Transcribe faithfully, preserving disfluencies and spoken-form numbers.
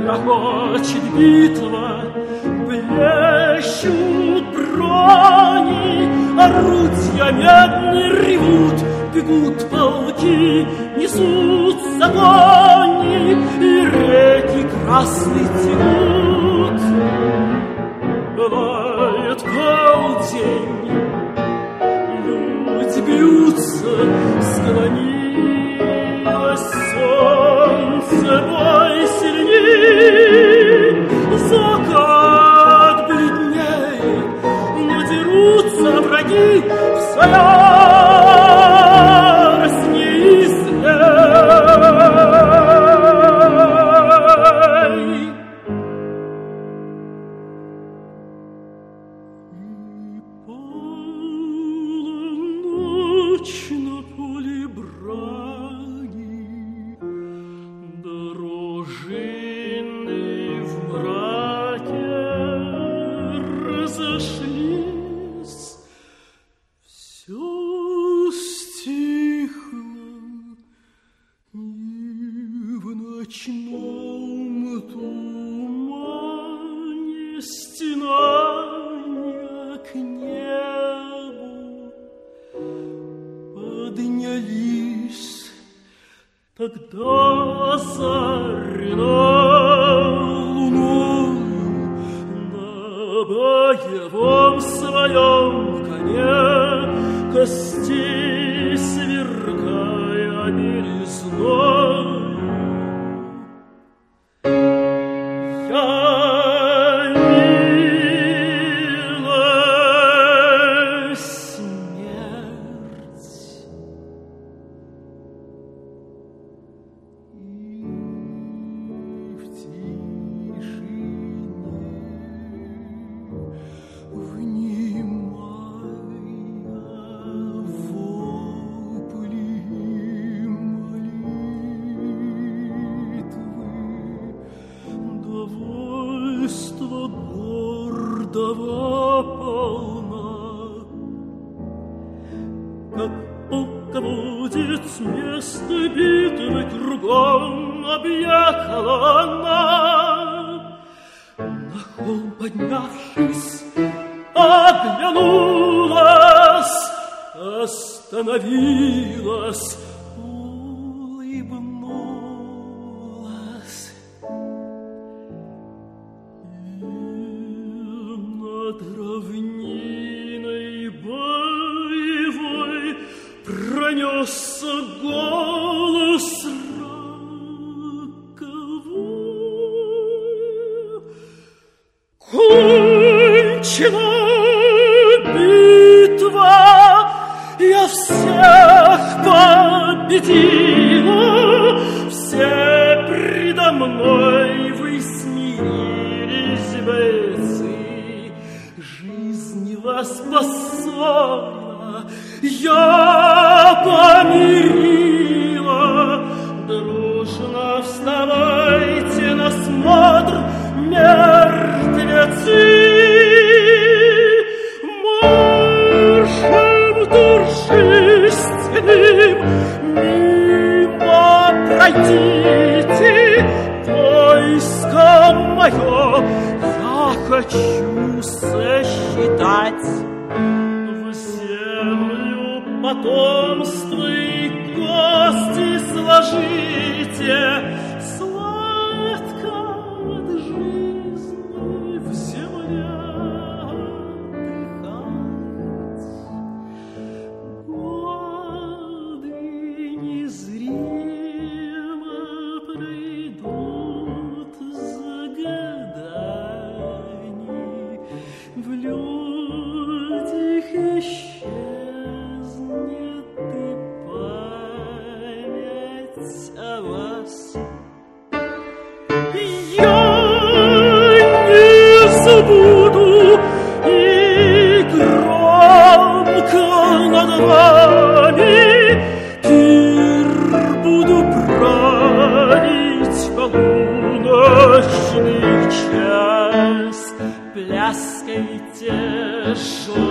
грохочет битва, блещут брони, орудия медные ревут, бегут полки, несутся кони, и реки красные текут. Бывает полдень, люди бьются, склонилось солнце, бой сильней, закат бледнеет, но дерутся враги в ярость неизлей. Полночь на поле брани, дружины в мраке разошлись, все стихло, и в ночном тумане стенания к небу поднялись. Тогда озарена луною на боевом своем коне, костей свергая белизною, явилась смерть. И в тишине, внимая вопли молитвы, довольство гордого полна, как полководец место битвы кругом объехала она. На холм поднявшись, оглянулась, остановилась, улыбнулась. И над равниной боевой пронесся голос роковой. Кончена битва, я всех победила, все предо мной вы смирились, бойцы. Жизнь вас поссорила, я помирила. Дружно вставайте на смотр, мертвецы. Маршем торжественным мимо пройдите, войско мое я хочу сосчитать. В землю потомство и кости сложите, сладко от жизни в земле отдыхать. Годы незримо пройдут за годами, в людях исчезнет и память о вас. Я не забуду и громко над вами пир буду править полуночный час. Пляскайте,